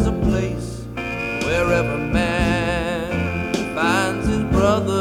there's a place where every man finds his brother.